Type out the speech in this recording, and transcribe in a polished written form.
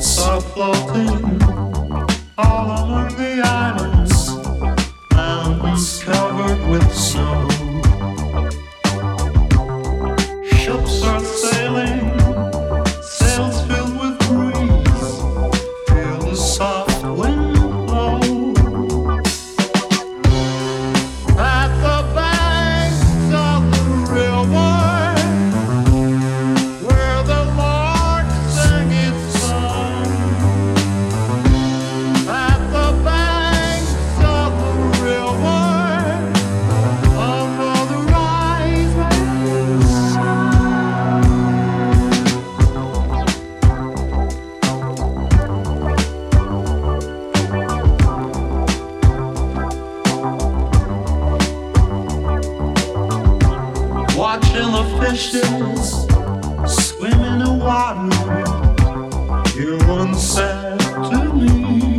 are floating all among the islands, mountains covered with snow. Ships are sailing, sails filled with breeze, feel the soft wind blow. At the banks of the river, where the lark sang its song. At the banks of the river, under the rising sun. Watching the fishes swim in the water, hear one said to me.